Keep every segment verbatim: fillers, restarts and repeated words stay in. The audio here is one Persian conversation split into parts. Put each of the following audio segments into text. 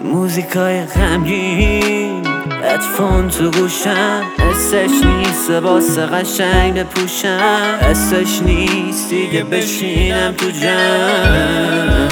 موزیکای غمگین ادفون تو گوشم، حسش نیست لباس قشنگ بپوشم، حسش نیست دیگه بشینم تو جمع.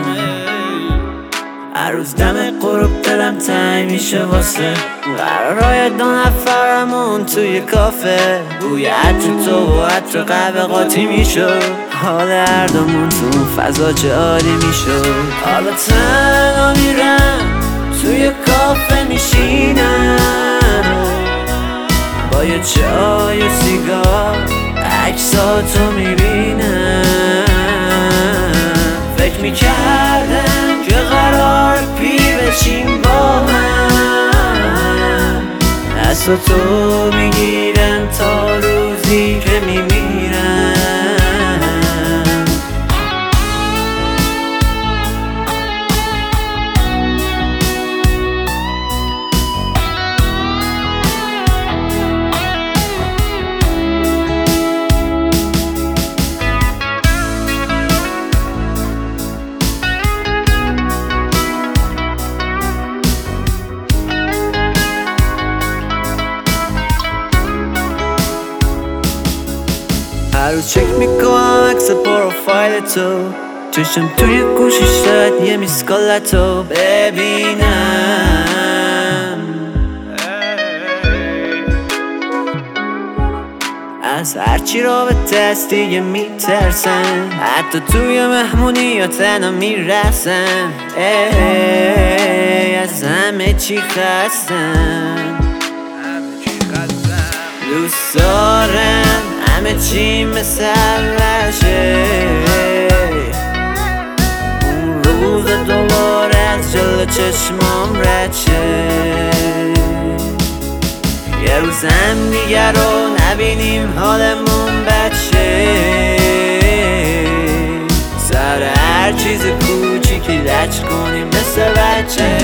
هر روز دم غروب دلم تنگ میشه واسه قرارای دو نفرمون توی کافه. بوی عطر تو و عطر قهوه قاطی میشد، حال هر دومون تو اون فضا چه عالی میشد. حالا تنها میرم توی کافه میشینم، با یه چای و سیگار عکساتو میبینم. فکر میکردم که قرار پیر بشیم با هم، دست تو میگیرم تا روزی که میمیرم. هر روز چک میکنم عکس پروفایل تو، چشم توی گوشی شاید یه میسکالتو ببینم. از هرچی رابطه است دیگه میترسم، حتی توی مهمونی یا تنها میرسم. از همه چی خستم، دوست دارم همه چی مثل اولشه، اون روز دوباره از جلو چشمام رد شه. یه روز هم دیگر رو نبینیم حالمون بد شه، سر هر چیز کوچیکی لج کنیم مثل بچه.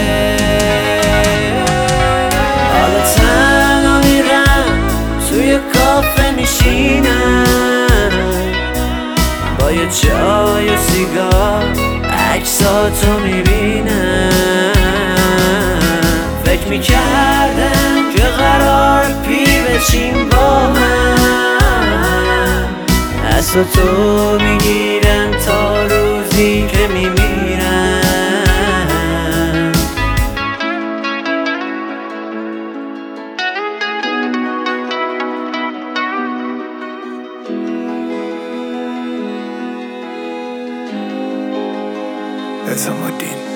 حالا تنها میرم توی کافه میشینم، با یه چای و سیگار عکساتو میبینم. فکر میکردم که قرار پیر بشیم با هم، دست تو میگیرم تا روزی که میمیرم. حسام الدین